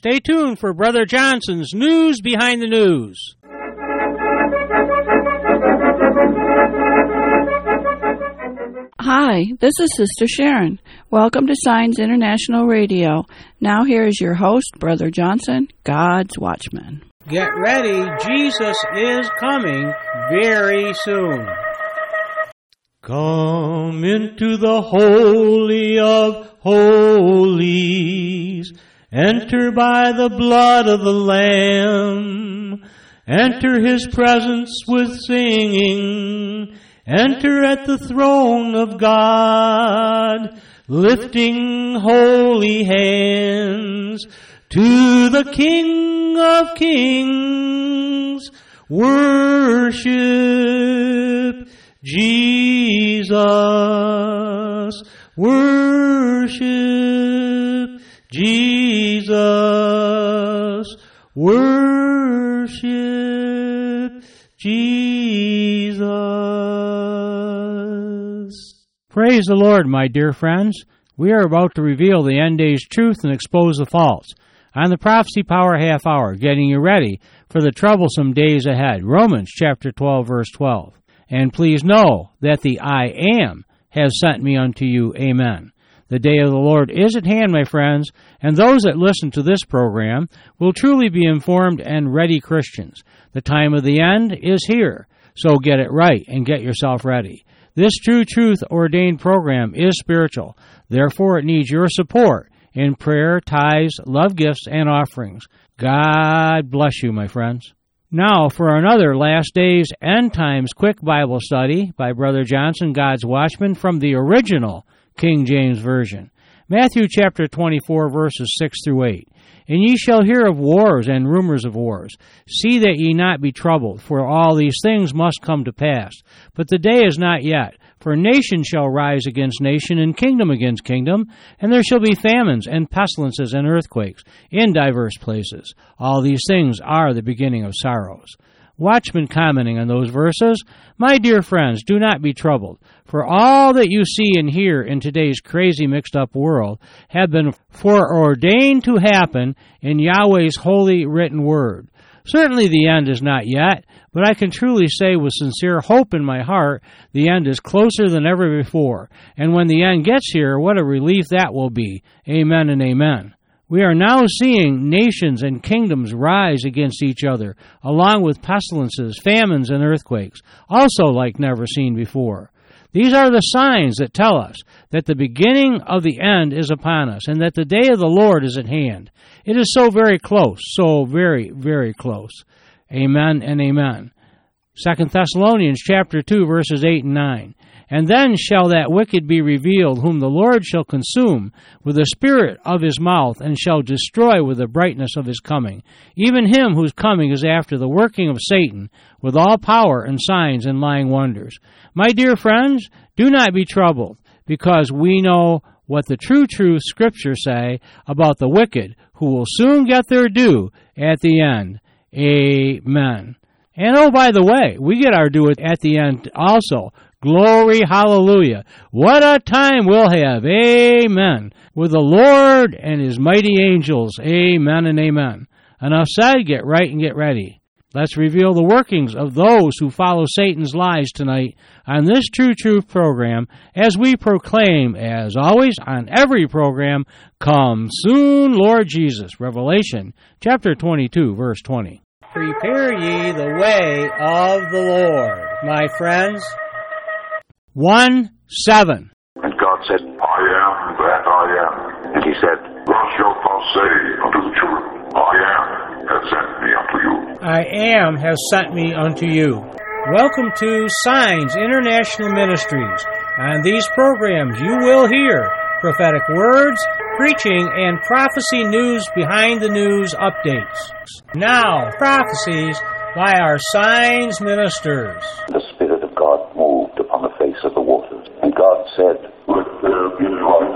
Stay tuned for Brother Johnson's News Behind the News. Hi, this is Sister Sharon. Welcome to Signs International Radio. Now here is your host, Brother Johnson, God's Watchman. Get ready, Jesus is coming very soon. Come into the Holy of Holies. Enter by the blood of the Lamb. Enter His presence with singing. Enter at the throne of God, lifting holy hands to the King of Kings. Worship Jesus. Worship Jesus. Worship Jesus. Praise the Lord, my dear friends. We are about to reveal the end days truth and expose the false. On the Prophecy Power Half Hour, getting you ready for the troublesome days ahead. Romans chapter 12, verse 12. And please know that the I Am has sent me unto you. Amen. The day of the Lord is at hand, my friends, and those that listen to this program will truly be informed and ready Christians. The time of the end is here, so get it right and get yourself ready. This True Truth ordained program is spiritual. Therefore, it needs your support in prayer, tithes, love gifts, and offerings. God bless you, my friends. Now, for another Last Days End Times quick Bible study by Brother Johnson, God's Watchman, from the original King James Version. Matthew chapter 24, verses 6 through 8. And ye shall hear of wars and rumors of wars. See that ye not be troubled, for all these things must come to pass. But the day is not yet. For nation shall rise against nation, and kingdom against kingdom, and there shall be famines, and pestilences, and earthquakes, in divers places. All these things are the beginning of sorrows. Watchman commenting on those verses, my dear friends, do not be troubled, for all that you see and hear in today's crazy mixed-up world have been foreordained to happen in Yahweh's holy written word. Certainly the end is not yet, but I can truly say with sincere hope in my heart, the end is closer than ever before. And when the end gets here, what a relief that will be. Amen and amen. We are now seeing nations and kingdoms rise against each other, along with pestilences, famines, and earthquakes, also like never seen before. These are the signs that tell us that the beginning of the end is upon us, and that the day of the Lord is at hand. It is so very close, so very, very close. Amen and amen. 2 Thessalonians chapter 2, verses 8 and 9. And then shall that wicked be revealed, whom the Lord shall consume with the spirit of his mouth, and shall destroy with the brightness of his coming, even him whose coming is after the working of Satan, with all power and signs and lying wonders. My dear friends, do not be troubled, because we know what the true Scriptures say about the wicked, who will soon get their due at the end. Amen. And oh, by the way, we get our due at the end also. Glory, hallelujah. What a time we'll have. Amen. With the Lord and his mighty angels. Amen and amen. Enough said, get right and get ready. Let's reveal the workings of those who follow Satan's lies tonight on this True Truth program, as we proclaim, as always, on every program, come soon, Lord Jesus. Revelation chapter 22, verse 20. Prepare ye the way of the Lord, my friends. 1:7. And God said, I am that I am. And he said, Thus shalt thou say unto the children, I am has sent me unto you. I am has sent me unto you. Welcome to Signs International Ministries. On these programs you will hear prophetic words, preaching, and prophecy news behind the news updates. Now, prophecies by our Signs ministers. The Spirit of God moved upon the face of the waters, and God said, Let there be light.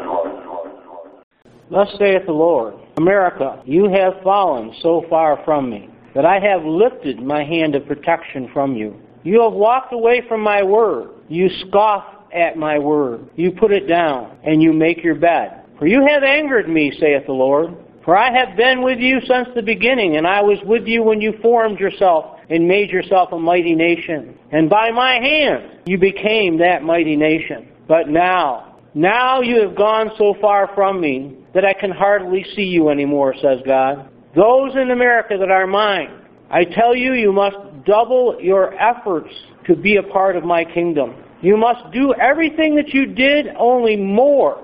Thus saith the Lord, America, you have fallen so far from me, that I have lifted my hand of protection from you. You have walked away from my word. You scoff at my word. You put it down, and you make your bed. For you have angered me, saith the Lord. For I have been with you since the beginning, and I was with you when you formed yourself and made yourself a mighty nation. And by my hand you became that mighty nation. But now you have gone so far from me that I can hardly see you anymore, says God. Those in America that are mine, I tell you, you must double your efforts to be a part of my kingdom. You must do everything that you did, only more.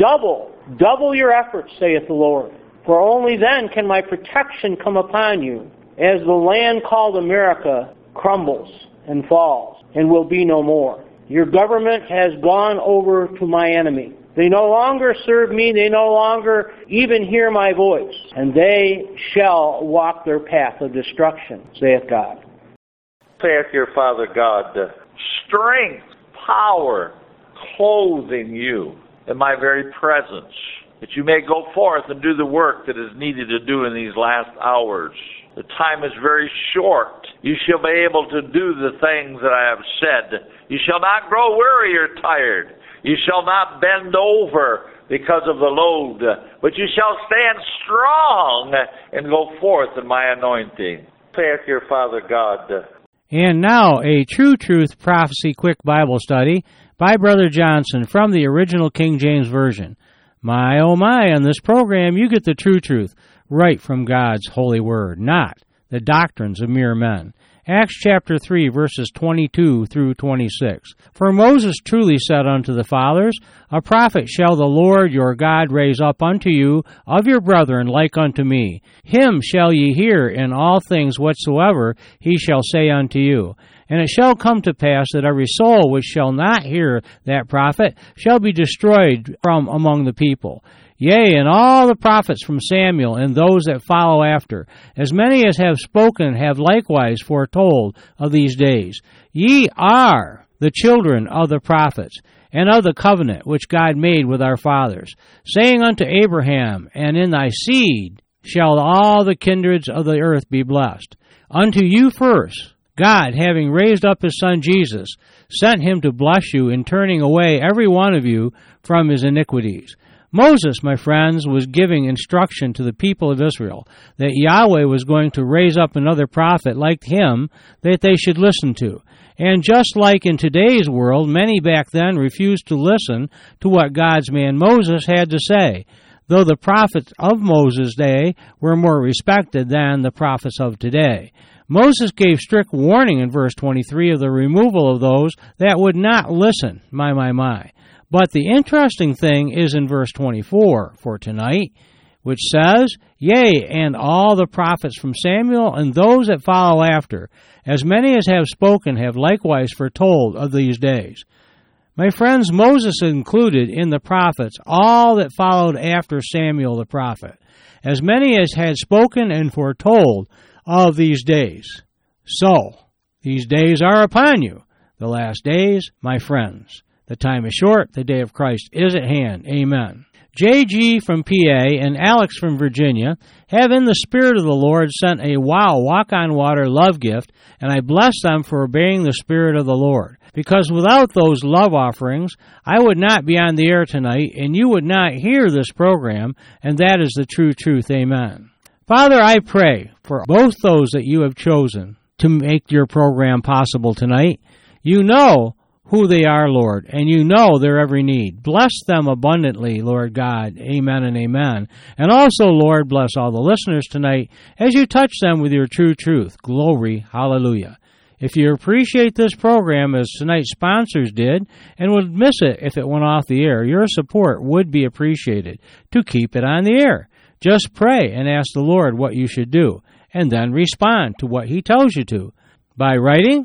Double your efforts, saith the Lord. For only then can my protection come upon you, as the land called America crumbles and falls and will be no more. Your government has gone over to my enemy. They no longer serve me, they no longer even hear my voice, and they shall walk their path of destruction, saith God. Saith your Father God, strength, power, clothing you in my very presence, that you may go forth and do the work that is needed to do in these last hours. The time is very short. You shall be able to do the things that I have said. You shall not grow weary or tired. You shall not bend over because of the load, but you shall stand strong and go forth in my anointing, saith your Father God. And now, a True Truth Prophecy Quick Bible Study by Brother Johnson from the original King James Version. My, oh my, on this program you get the true truth right from God's holy word, not the doctrines of mere men. Acts chapter 3, verses 22 through 26. For Moses truly said unto the fathers, A prophet shall the Lord your God raise up unto you of your brethren like unto me. Him shall ye hear in all things whatsoever he shall say unto you. And it shall come to pass that every soul which shall not hear that prophet shall be destroyed from among the people. Yea, and all the prophets from Samuel and those that follow after, as many as have spoken, have likewise foretold of these days. Ye are the children of the prophets, and of the covenant which God made with our fathers, saying unto Abraham, And in thy seed shall all the kindreds of the earth be blessed. Unto you first, God, having raised up his Son Jesus, sent him to bless you in turning away every one of you from his iniquities. Moses, my friends, was giving instruction to the people of Israel that Yahweh was going to raise up another prophet like him that they should listen to. And just like in today's world, many back then refused to listen to what God's man Moses had to say, though the prophets of Moses' day were more respected than the prophets of today. Moses gave strict warning in verse 23 of the removal of those that would not listen. My. But the interesting thing is in verse 24 for tonight, which says, Yea, and all the prophets from Samuel and those that follow after, as many as have spoken, have likewise foretold of these days. My friends, Moses included in the prophets all that followed after Samuel the prophet, as many as had spoken and foretold of these days. So, these days are upon you, the last days, my friends. The time is short, the day of Christ is at hand. Amen. J.G. from PA and Alex from Virginia have in the Spirit of the Lord sent a walk-on-water love gift, and I bless them for obeying the Spirit of the Lord. Because without those love offerings, I would not be on the air tonight, and you would not hear this program, and that is the true truth. Amen. Father, I pray for both those that you have chosen to make your program possible tonight. You know who they are, Lord, and you know their every need. Bless them abundantly, Lord God. Amen and amen. And also, Lord, bless all the listeners tonight as you touch them with your true truth. Glory, hallelujah. If you appreciate this program as tonight's sponsors did and would miss it if it went off the air, your support would be appreciated to keep it on the air. Just pray and ask the Lord what you should do, and then respond to what he tells you to by writing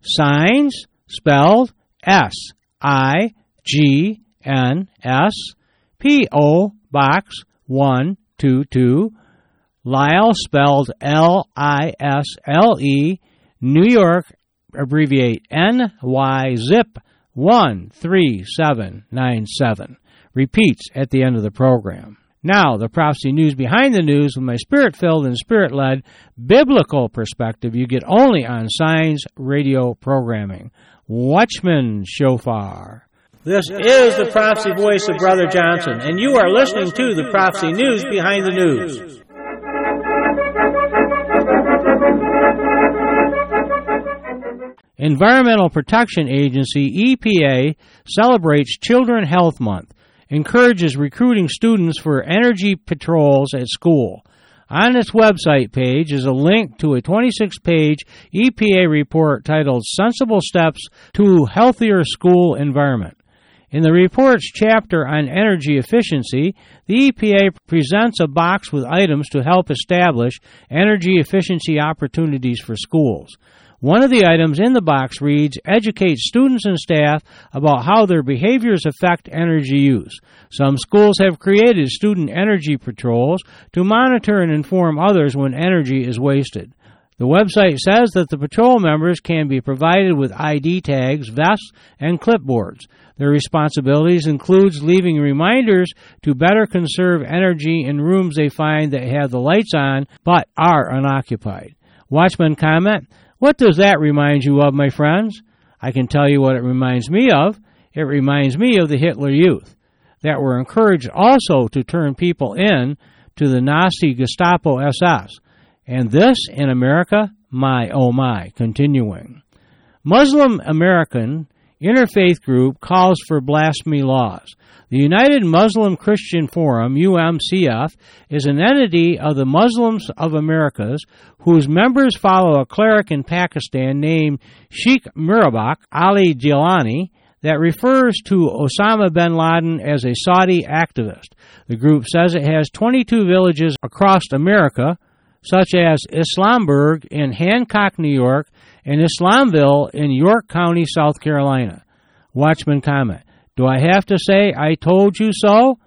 Signs, spelled S-I-G-N-S, P.O. Box 122, Lisle, spelled L-I-S-L-E, New York, abbreviate N-Y, zip 13797. Repeats at the end of the program. Now, the prophecy news behind the news with my spirit-filled and spirit-led biblical perspective you get only on Signs Radio programming. Watchman Shofar. This is the Prophecy Voice of Brother Johnson, and you are listening to the Prophecy News Behind the News. Environmental Protection Agency, EPA, celebrates Children Health Month, encourages recruiting students for energy patrols at school. On its website page is a link to a 26-page EPA report titled Sensible Steps to Healthier School Environment. In the report's chapter on energy efficiency, the EPA presents a box with items to help establish energy efficiency opportunities for schools. One of the items in the box reads, educate students and staff about how their behaviors affect energy use. Some schools have created student energy patrols to monitor and inform others when energy is wasted. The website says that the patrol members can be provided with ID tags, vests, and clipboards. Their responsibilities includes leaving reminders to better conserve energy in rooms they find that have the lights on but are unoccupied. Watchman comment, what does that remind you of, my friends? I can tell you what it reminds me of. It reminds me of the Hitler Youth that were encouraged also to turn people in to the Nazi Gestapo SS. And this, in America, my oh my, continuing. Muslim American Interfaith Group calls for blasphemy laws. The United Muslim Christian Forum, UMCF, is an entity of the Muslims of Americas whose members follow a cleric in Pakistan named Sheikh Mirabak Ali Jilani that refers to Osama bin Laden as a Saudi activist. The group says it has 22 villages across America, such as Islamburg in Hancock, New York, and Islamville in York County, South Carolina. Watchman comment, do I have to say I told you so?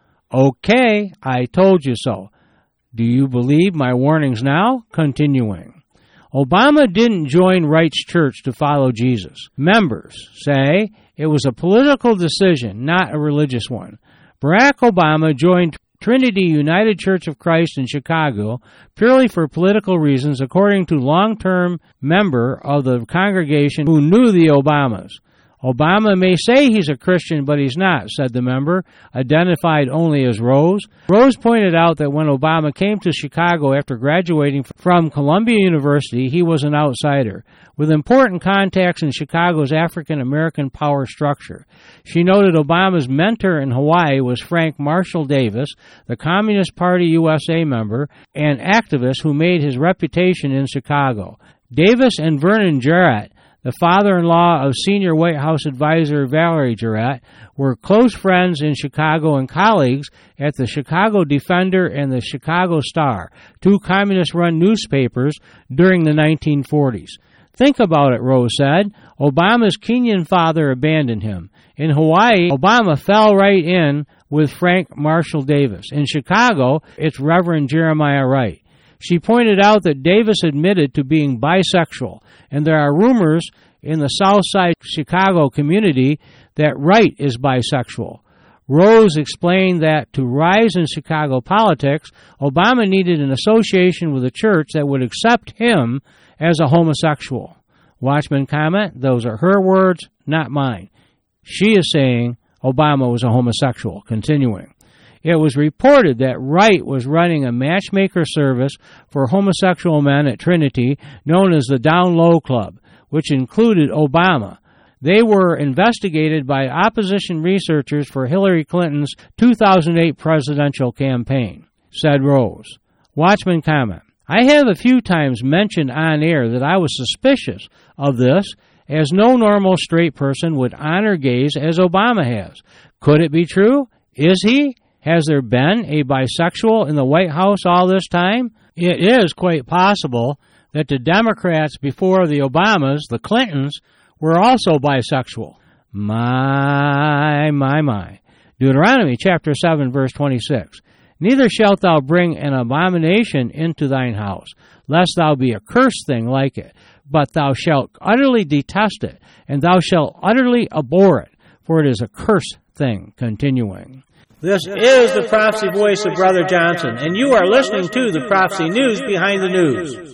Okay, I told you so. Do you believe my warnings now? Continuing. Obama didn't join Wright's Church to follow Jesus. Members say it was a political decision, not a religious one. Barack Obama joined Trinity United Church of Christ in Chicago purely for political reasons, according to long-term member of the congregation who knew the Obamas. Obama may say he's a Christian, but he's not, said the member, identified only as Rose. Rose pointed out that when Obama came to Chicago after graduating from Columbia University, he was an outsider, with important contacts in Chicago's African-American power structure. She noted Obama's mentor in Hawaii was Frank Marshall Davis, the Communist Party USA member and activist who made his reputation in Chicago. Davis and Vernon Jarrett, the father-in-law of senior White House advisor Valerie Jarrett, were close friends in Chicago and colleagues at the Chicago Defender and the Chicago Star, two communist-run newspapers during the 1940s. Think about it, Rose said. Obama's Kenyan father abandoned him. In Hawaii, Obama fell right in with Frank Marshall Davis. In Chicago, it's Reverend Jeremiah Wright. She pointed out that Davis admitted to being bisexual, and there are rumors in the South Side Chicago community that Wright is bisexual. Rose explained that to rise in Chicago politics, Obama needed an association with a church that would accept him as a homosexual. Watchman comment, those are her words, not mine. She is saying Obama was a homosexual. Continuing. It was reported that Wright was running a matchmaker service for homosexual men at Trinity known as the Down Low Club, which included Obama. They were investigated by opposition researchers for Hillary Clinton's 2008 presidential campaign, said Rose. Watchman comment, I have a few times mentioned on air that I was suspicious of this, as no normal straight person would honor gays as Obama has. Could it be true? Is he? Has there been a bisexual in the White House all this time? It is quite possible that the Democrats before the Obamas, the Clintons, were also bisexual. My. Deuteronomy chapter 7, verse 26. Neither shalt thou bring an abomination into thine house, lest thou be a cursed thing like it, but thou shalt utterly detest it, and thou shalt utterly abhor it, for it is a cursed thing. Continuing. This is the Prophecy Voice of Brother Johnson, and you are listening to the Prophecy News Behind the News.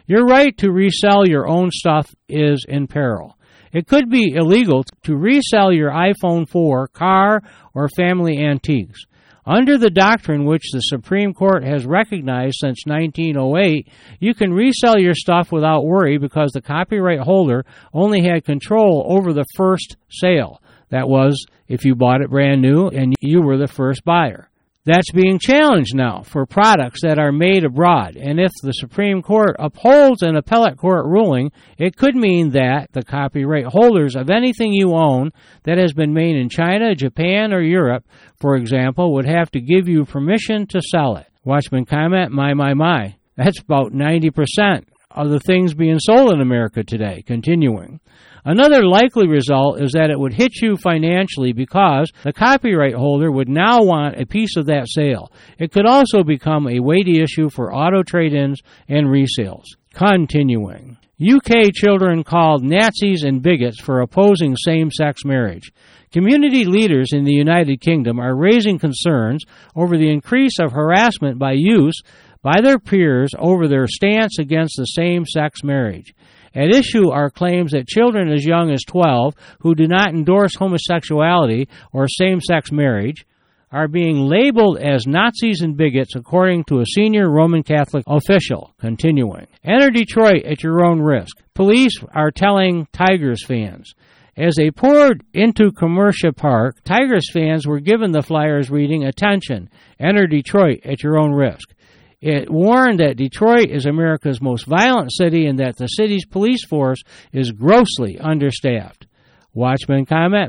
Your right to resell your own stuff is in peril. It could be illegal to resell your iPhone 4, car, or family antiques. Under the doctrine which the Supreme Court has recognized since 1908, you can resell your stuff without worry because the copyright holder only had control over the first sale. That was, if you bought it brand new and you were the first buyer. That's being challenged now for products that are made abroad, and if the Supreme Court upholds an appellate court ruling, it could mean that the copyright holders of anything you own that has been made in China, Japan, or Europe, for example, would have to give you permission to sell it. Watchman comment, my. That's about 90% of the things being sold in America today. Continuing. Another likely result is that it would hit you financially because the copyright holder would now want a piece of that sale. It could also become a weighty issue for auto trade-ins and resales. Continuing. UK children called Nazis and bigots for opposing same-sex marriage. Community leaders in the United Kingdom are raising concerns over the increase of harassment by youths by their peers over their stance against the same-sex marriage. At issue are claims that children as young as 12 who do not endorse homosexuality or same-sex marriage are being labeled as Nazis and bigots, according to a senior Roman Catholic official. Continuing. Enter Detroit at your own risk. Police are telling Tigers fans. As they poured into Commercia Park, Tigers fans were given the flyers reading, "Attention, enter Detroit at your own risk." It warned that Detroit is America's most violent city and that the city's police force is grossly understaffed. Watchman comment,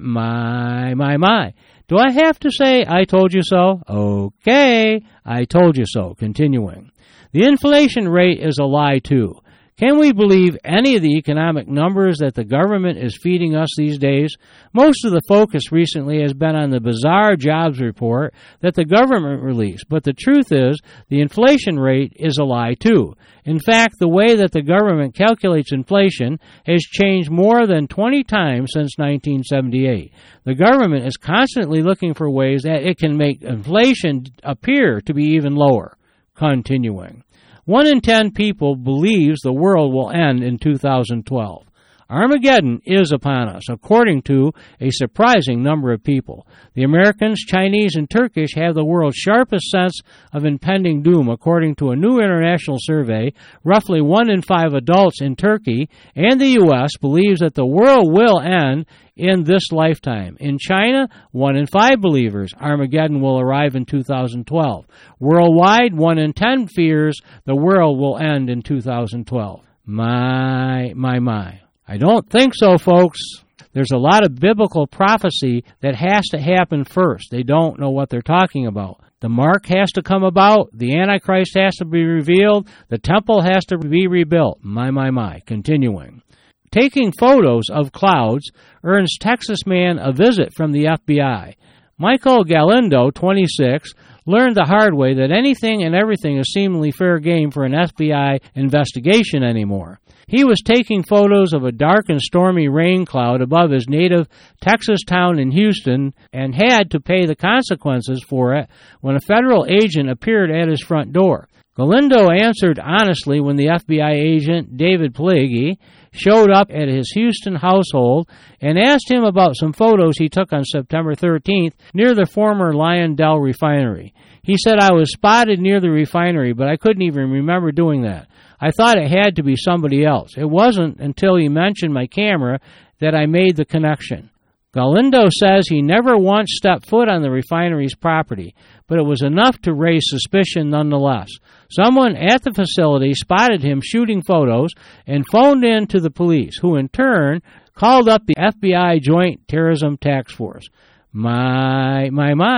my. Do I have to say, I told you so? Okay, I told you so. Continuing. The inflation rate is a lie, too. Can we believe any of the economic numbers that the government is feeding us these days? Most of the focus recently has been on the bizarre jobs report that the government released, but the truth is the inflation rate is a lie too. In fact, the way that the government calculates inflation has changed more than 20 times since 1978. The government is constantly looking for ways that it can make inflation appear to be even lower. Continuing. 1 in 10 people believes the world will end in 2012. Armageddon is upon us, according to a surprising number of people. The Americans, Chinese, and Turkish have the world's sharpest sense of impending doom, according to a new international survey. Roughly 1 in 5 adults in Turkey and the U.S. believes that the world will end in this lifetime. In China, 1 in 5 believers Armageddon will arrive in 2012. Worldwide, 1 in 10 fears the world will end in 2012. My. I don't think so, folks. There's a lot of biblical prophecy that has to happen first. They don't know what they're talking about. The mark has to come about. The Antichrist has to be revealed. The temple has to be rebuilt. My. Continuing. Taking photos of clouds earns Texas man a visit from the FBI. Michael Galindo, 26, learned the hard way that anything and everything is seemingly fair game for an FBI investigation anymore. He was taking photos of a dark and stormy rain cloud above his native Texas town in Houston and had to pay the consequences for it when a federal agent appeared at his front door. Galindo answered honestly when the FBI agent, David Pelleggi, showed up at his Houston household and asked him about some photos he took on September 13th near the former Lyondell refinery. He said, "I was spotted near the refinery, but I couldn't even remember doing that. I thought it had to be somebody else. It wasn't until he mentioned my camera that I made the connection." Galindo says he never once stepped foot on the refinery's property, but it was enough to raise suspicion nonetheless. Someone at the facility spotted him shooting photos and phoned in to the police, who in turn called up the FBI Joint Terrorism Task Force. My.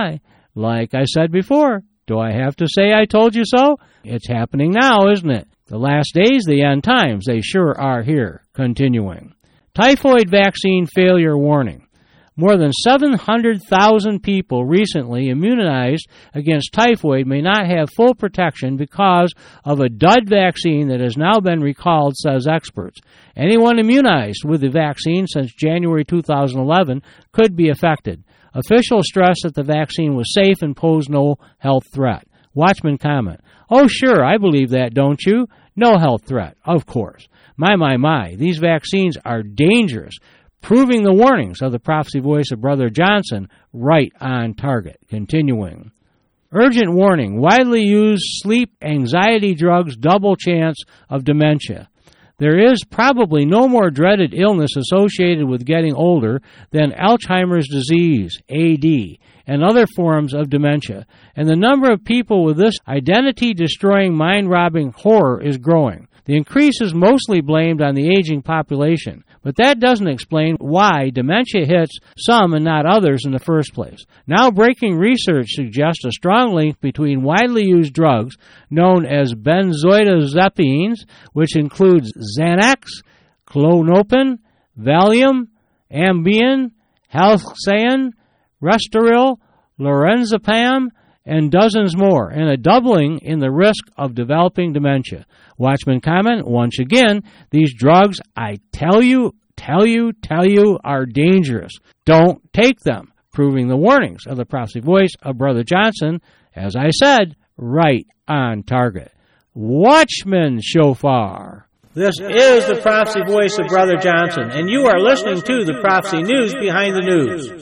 Like I said before, do I have to say I told you so? It's happening now, isn't it? The last days, the end times, they sure are here. Continuing. Typhoid vaccine failure warning. More than 700,000 people recently immunized against typhoid may not have full protection because of a dud vaccine that has now been recalled, says experts. Anyone immunized with the vaccine since January 2011 could be affected. Officials stress that the vaccine was safe and posed no health threat. Watchman comment, "Oh, sure, I believe that, don't you? No health threat, of course. My, these vaccines are dangerous," proving the warnings of the prophecy voice of Brother Johnson right on target. Continuing. Urgent warning, widely used sleep anxiety drugs double chance of dementia. There is probably no more dreaded illness associated with getting older than Alzheimer's disease, AD, and other forms of dementia, and the number of people with this identity-destroying, mind-robbing horror is growing. The increase is mostly blamed on the aging population, but that doesn't explain why dementia hits some and not others in the first place. Now, breaking research suggests a strong link between widely used drugs known as benzodiazepines, which includes Xanax, Klonopin, Valium, Ambien, Halcion, Restoril, Lorazepam, and dozens more, and a doubling in the risk of developing dementia. Watchman comment, once again, these drugs, I tell you, are dangerous. Don't take them, proving the warnings of the prophecy voice of Brother Johnson, as I said, right on target. Watchman Shofar. This is the prophecy voice of Brother Johnson, and you are listening to the Prophecy News Behind the News.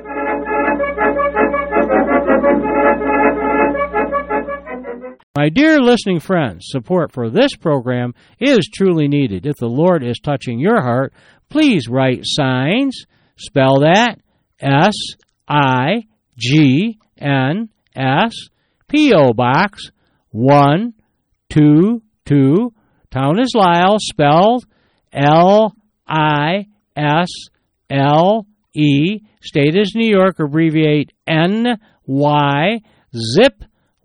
My dear listening friends, support for this program is truly needed. If the Lord is touching your heart, please write Signs, spell that, S-I-G-N-S, P.O. Box 122, town is Lisle, spelled L-I-S-L-E, state is New York, abbreviate N-Y, zip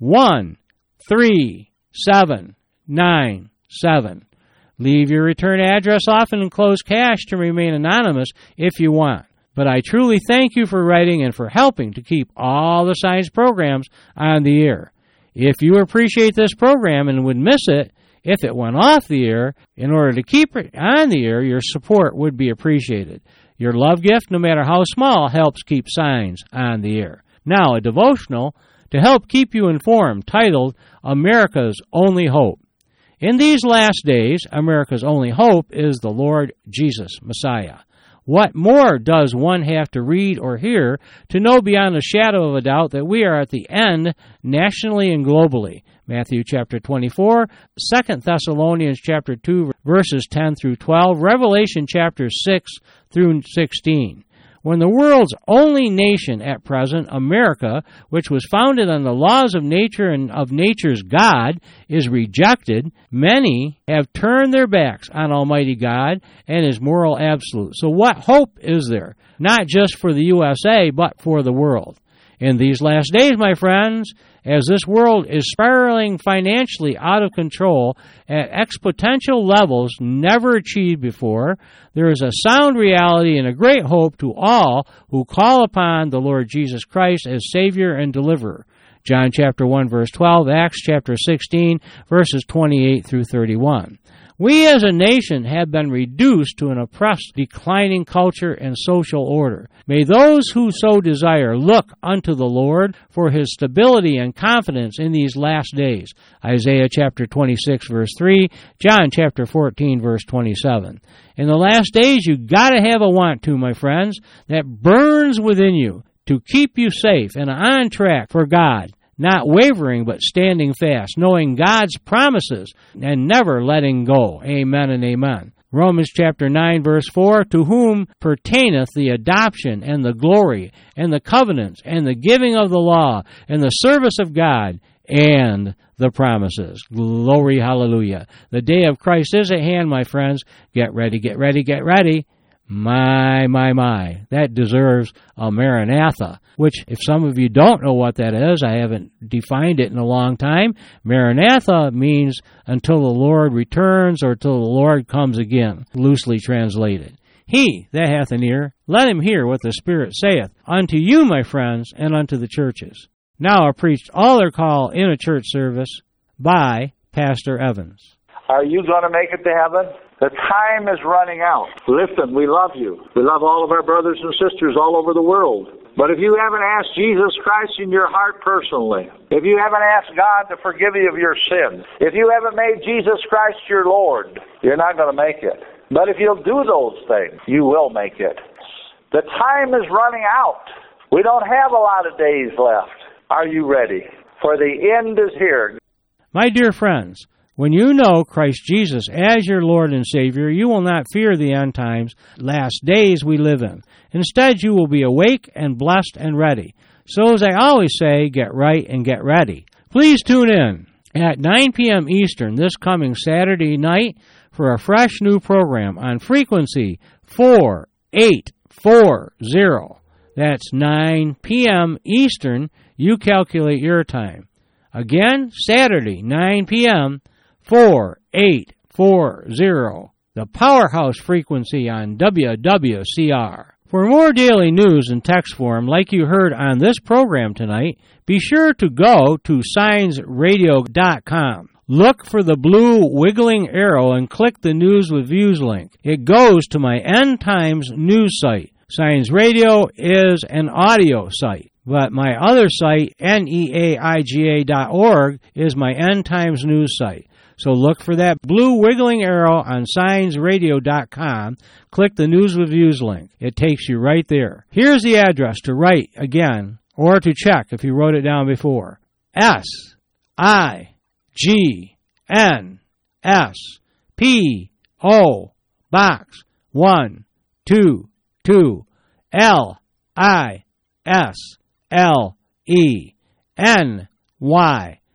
13797. Leave your return address, often enclosed cash, to remain anonymous if you want. But I truly thank you for writing and for helping to keep all the Signs programs on the air. If you appreciate this program and would miss it if it went off the air, in order to keep it on the air, your support would be appreciated. Your love gift, no matter how small, helps keep Signs on the air. Now, a devotional to help keep you informed, titled America's Only Hope. In these last days, America's only hope is the Lord Jesus Messiah. What more does one have to read or hear to know beyond a shadow of a doubt that we are at the end, nationally and globally? Matthew chapter 24, 2 Thessalonians chapter 2, verses 10 through 12, Revelation chapter 6 through 16. When the world's only nation at present, America, which was founded on the laws of nature and of nature's God, is rejected, many have turned their backs on Almighty God and His moral absolute. So what hope is there? Not just for the USA, but for the world. In these last days, my friends, as this world is spiraling financially out of control at exponential levels never achieved before, there is a sound reality and a great hope to all who call upon the Lord Jesus Christ as Savior and Deliverer. John chapter 1, verse 12, Acts chapter 16, verses 28 through 31. We as a nation have been reduced to an oppressed, declining culture and social order. May those who so desire look unto the Lord for His stability and confidence in these last days. Isaiah chapter 26, verse 3, John chapter 14, verse 27. In the last days, you gotta have a want to, my friends, that burns within you to keep you safe and on track for God. Not wavering, but standing fast, knowing God's promises and never letting go. Amen and amen. Romans chapter 9, verse 4, to whom pertaineth the adoption and the glory and the covenants and the giving of the law and the service of God and the promises. Glory, hallelujah. The day of Christ is at hand, my friends. Get ready, get ready, get ready. My. That deserves a Maranatha, which, if some of you don't know what that is, I haven't defined it in a long time. Maranatha means until the Lord returns or till the Lord comes again, loosely translated. He that hath an ear, let him hear what the Spirit saith unto you, my friends, and unto the churches. Now are preached all their call in a church service by Pastor Evans. Are you going to make it to heaven? The time is running out. Listen, we love you. We love all of our brothers and sisters all over the world. But if you haven't asked Jesus Christ in your heart personally, if you haven't asked God to forgive you of your sins, if you haven't made Jesus Christ your Lord, you're not going to make it. But if you'll do those things, you will make it. The time is running out. We don't have a lot of days left. Are you ready? For the end is here. My dear friends, when you know Christ Jesus as your Lord and Savior, you will not fear the end times, last days we live in. Instead, you will be awake and blessed and ready. So as I always say, get right and get ready. Please tune in at 9 p.m. Eastern this coming Saturday night for a fresh new program on frequency 4840. That's 9 p.m. Eastern. You calculate your time. Again, Saturday, 9 p.m., 4840, the powerhouse frequency on WWCR. For more daily news in text form like you heard on this program tonight, be sure to go to signsradio.com. Look for the blue wiggling arrow and click the News with Views link. It goes to my End Times news site. Signs Radio is an audio site, but my other site, neaiga.org, is my End Times news site. So look for that blue wiggling arrow on signsradio.com. Click the News with Views link. It takes you right there. Here's the address to write again, or to check if you wrote it down before. SIGNSPO Box 122 LISLENY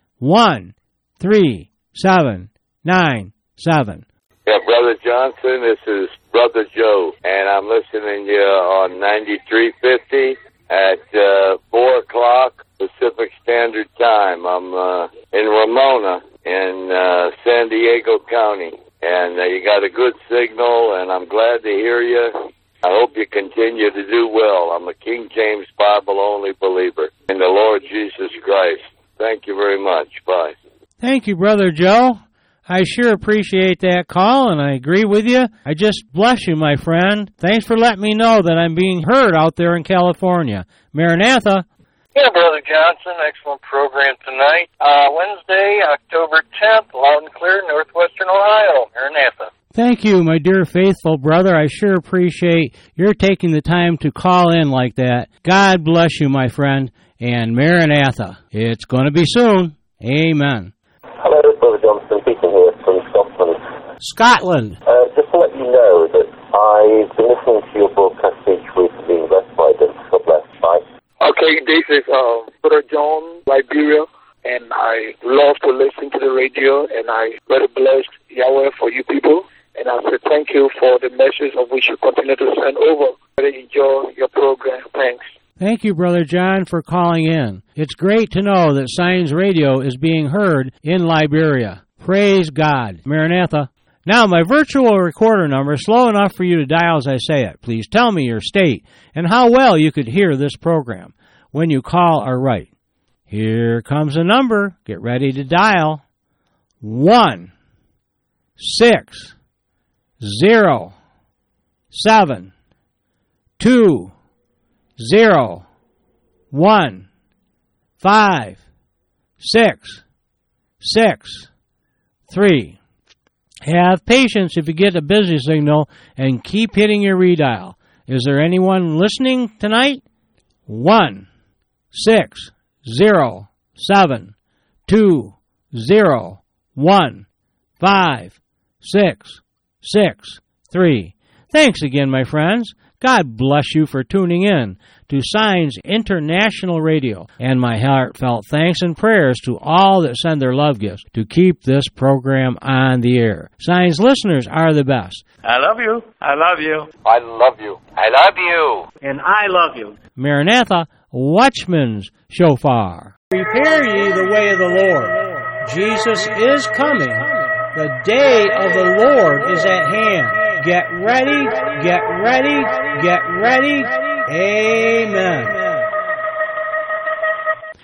13797. Yeah, Brother Johnson, this is Brother Joe, and I'm listening to you on 9350 at 4 o'clock Pacific Standard Time. I'm in Ramona in San Diego County, and you got a good signal, and I'm glad to hear you. I hope you continue to do well. I'm a King James Bible-only believer in the Lord Jesus Christ. Thank you very much. Bye. Thank you, Brother Joe. I sure appreciate that call, and I agree with you. I just bless you, my friend. Thanks for letting me know that I'm being heard out there in California. Maranatha. Yeah, Brother Johnson, excellent program tonight. Wednesday, October 10th, loud and clear, northwestern Ohio. Maranatha. Thank you, my dear faithful brother. I sure appreciate your taking the time to call in like that. God bless you, my friend, and Maranatha. It's going to be soon. Amen. Hello, Brother Johnson, Peter here from Scotland. Scotland. Just to let you know that I've been listening to your broadcast each week and being blessed by them. God bless. Bye. Okay, this is Brother John, Liberia, and I love to listen to the radio, and I very blessed Yahweh for you people. And I say thank you for the message of which you continue to send over. I really enjoy your program. Thanks. Thank you, Brother John, for calling in. It's great to know that Signs Radio is being heard in Liberia. Praise God. Maranatha. Now, my virtual recorder number is slow enough for you to dial as I say it. Please tell me your state and how well you could hear this program when you call or write. Here comes a number. Get ready to dial. 1-6-0-7-2-0-1-5-6-3. Have patience if you get a busy signal and keep hitting your redial. Is there anyone listening tonight? 1-6-0-7-2-0-1-5-6-6-3. Thanks again, my friends. God bless you for tuning in to Signs International Radio, and my heartfelt thanks and prayers to all that send their love gifts to keep this program on the air. Signs listeners are the best. I love you. I love you. I love you. I love you. And I love you. Maranatha, Watchman's Shofar. Prepare ye the way of the Lord. Jesus is coming. The day of the Lord is at hand. Get ready, get ready, get ready. Amen.